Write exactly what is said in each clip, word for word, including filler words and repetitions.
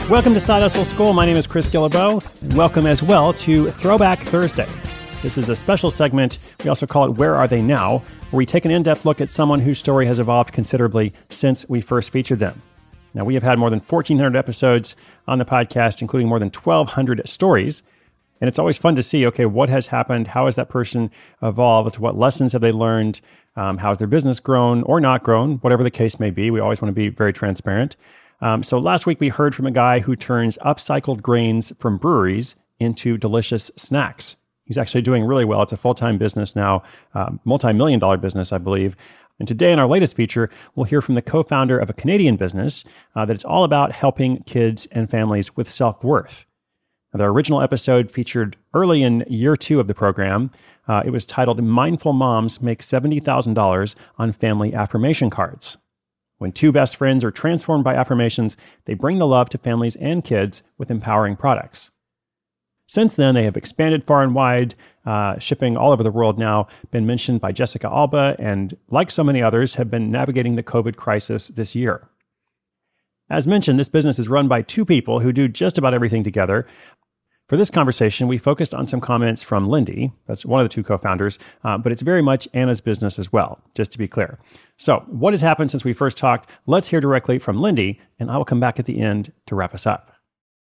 Welcome to Side Hustle School. My name is Chris Guillebeau, and welcome as well to Throwback Thursday. This is a special segment, we also call it Where Are They Now?, where we take an in-depth look at someone whose story has evolved considerably since we first featured them. Now, we have had more than fourteen hundred episodes on the podcast, including more than twelve hundred stories, and it's always fun to see, okay, what has happened? How has that person evolved? What lessons have they learned? Um, how has their business grown or not grown? Whatever the case may be, we always want to be very transparent. Um, so last week we heard from a guy who turns upcycled grains from breweries into delicious snacks. He's actually doing really well. It's a full-time business now, uh, multi-million dollar business, I believe. And today in our latest feature, we'll hear from the co-founder of a Canadian business uh, that it's all about helping kids and families with self-worth. Now, their original episode featured early in year two of the program. Uh, it was titled Mindful Moms Make seventy thousand dollars on Family Affirmation Cards. When two best friends are transformed by affirmations, they bring the love to families and kids with empowering products. Since then, they have expanded far and wide, uh, shipping all over the world now, been mentioned by Jessica Alba, and like so many others, have been navigating the COVID crisis this year. As mentioned, this business is run by two people who do just about everything together. For this conversation, we focused on some comments from Lindy, that's one of the two co-founders, uh, but it's very much Anna's business as well, just to be clear. So what has happened since we first talked? Let's hear directly from Lindy, and I will come back at the end to wrap us up.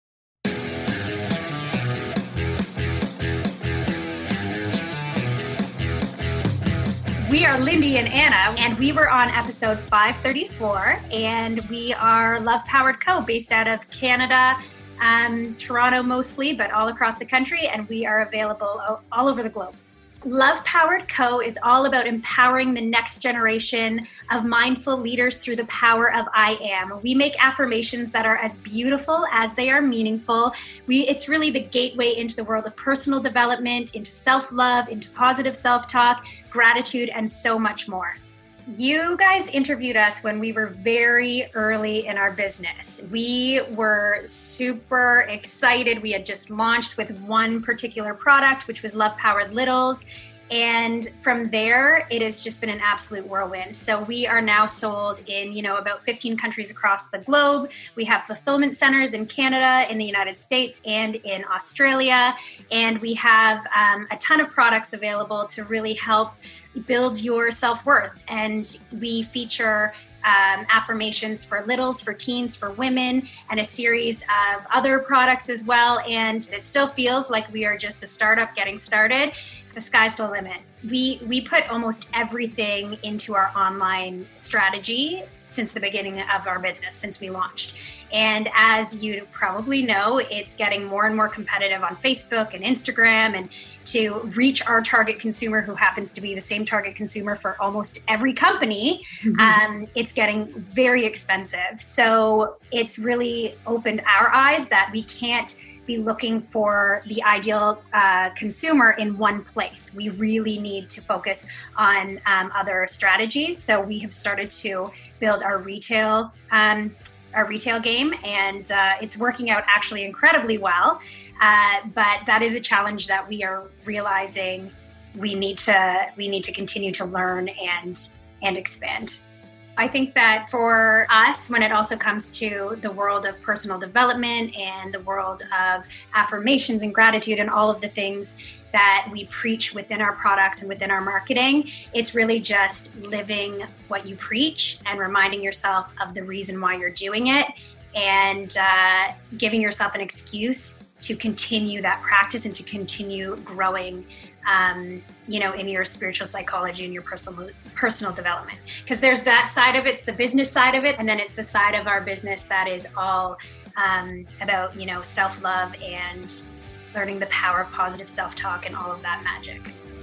We are Lindy and Anna, and we were on episode five thirty-four, and we are Love Powered Co., based out of Canada, um, Toronto mostly, but all across the country, and we are available all over the globe. Love Powered Co. is all about empowering the next generation of mindful leaders through the power of I am. We make affirmations that are as beautiful as they are meaningful. We, it's really the gateway into the world of personal development, into self-love, into positive self-talk, gratitude, and so much more. You guys interviewed us when we were very early in our business. We were super excited. We had just launched with one particular product, which was Love Powered Littles. And from there, it has just been an absolute whirlwind. So we are now sold in, you know, about fifteen countries across the globe. We have fulfillment centers in Canada, in the United States, and in Australia. And we have um, a ton of products available to really help build your self-worth. And we feature um, affirmations for littles, for teens, for women, and a series of other products as well. And it still feels like we are just a startup getting started. The sky's the limit. We we put almost everything into our online strategy since the beginning of our business, since we launched. And as you probably know, it's getting more and more competitive on Facebook and Instagram, and to reach our target consumer, who happens to be the same target consumer for almost every company, mm-hmm. um, it's getting very expensive. So it's really opened our eyes that we can't be looking for the ideal uh, consumer in one place. We really need to focus on um, other strategies. So we have started to build our retail um, our retail game, and uh, it's working out actually incredibly well. Uh, but that is a challenge that we are realizing we need to we need to continue to learn and and expand. I think that for us, when it also comes to the world of personal development and the world of affirmations and gratitude and all of the things that we preach within our products and within our marketing, it's really just living what you preach and reminding yourself of the reason why you're doing it, and uh, giving yourself an excuse to continue that practice and to continue growing Um, you know, in your spiritual psychology and your personal personal development. Because there's that side of it, it's the business side of it, and then it's the side of our business that is all um, about, you know, self-love and learning the power of positive self-talk and all of that magic.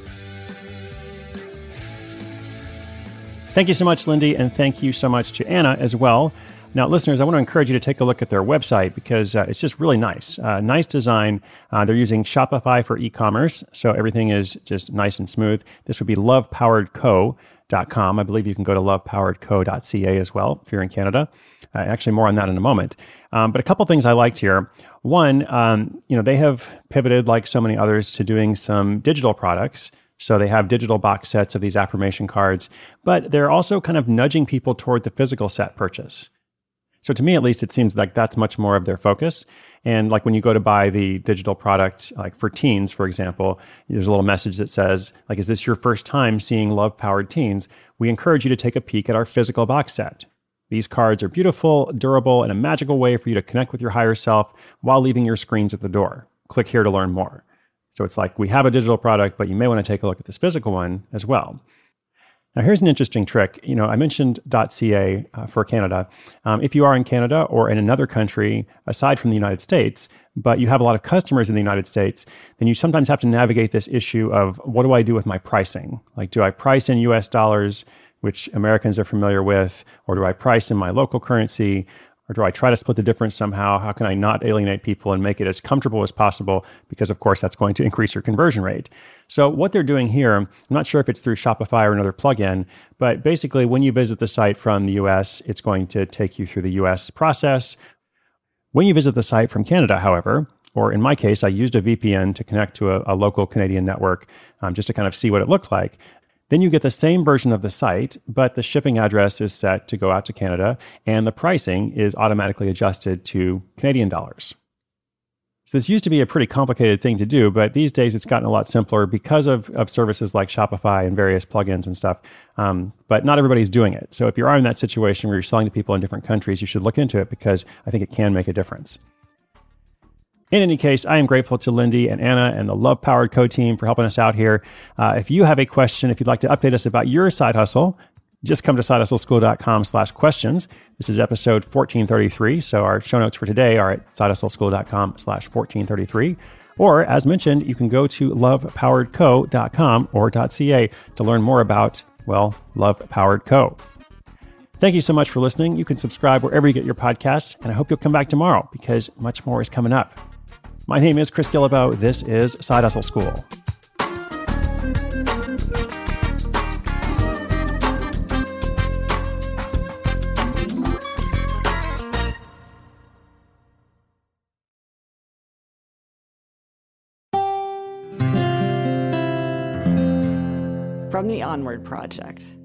Thank you so much, Lindy, and thank you so much to Anna as well. Now, listeners, I want to encourage you to take a look at their website because uh, it's just really nice. Uh, nice design. Uh, they're using Shopify for e-commerce, so everything is just nice and smooth. This would be love powered co dot com. I believe you can go to love powered co dot c a as well if you're in Canada. Uh, actually, more on that in a moment. Um, but a couple things I liked here. One, um, you know, they have pivoted, like so many others, to doing some digital products. So they have digital box sets of these affirmation cards, but they're also kind of nudging people toward the physical set purchase. So to me, at least, it seems like that's much more of their focus. And like when you go to buy the digital product, like for teens, for example, there's a little message that says, like, is this your first time seeing Love-Powered Teens? We encourage you to take a peek at our physical box set. These cards are beautiful, durable, and a magical way for you to connect with your higher self while leaving your screens at the door. Click here to learn more. So it's like, we have a digital product, but you may want to take a look at this physical one as well. Now, here's an interesting trick. You know, I mentioned .ca uh, for Canada. Um, if you are in Canada or in another country aside from the United States, but you have a lot of customers in the United States, then you sometimes have to navigate this issue of, what do I do with my pricing? Like, do I price in U S dollars, which Americans are familiar with, or do I price in my local currency? Or do I try to split the difference somehow? How can I not alienate people and make it as comfortable as possible? Because, of course, that's going to increase your conversion rate. So what they're doing here, I'm not sure if it's through Shopify or another plugin, but basically when you visit the site from the U S, it's going to take you through the U S process. When you visit the site from Canada, however, or in my case, I used a V P N to connect to a, a local Canadian network um, just to kind of see what it looked like. Then you get the same version of the site, but the shipping address is set to go out to Canada, and the pricing is automatically adjusted to Canadian dollars. So this used to be a pretty complicated thing to do, but these days it's gotten a lot simpler because of, of services like Shopify and various plugins and stuff. Um, but not everybody's doing it. So if you are in that situation where you're selling to people in different countries, you should look into it because I think it can make a difference. In any case, I am grateful to Lindy and Anna and the Love-Powered Co team for helping us out here. Uh, if you have a question, if you'd like to update us about your side hustle, just come to sidehustleschool.com slash questions. This is episode fourteen thirty-three. So our show notes for today are at sidehustleschool.com slash 1433. Or as mentioned, you can go to love powered co dot com or .ca to learn more about, well, Love-Powered Co. Thank you so much for listening. You can subscribe wherever you get your podcasts, and I hope you'll come back tomorrow because much more is coming up. My name is Chris Guillebeau. This is Side Hustle School. From the Onward Project.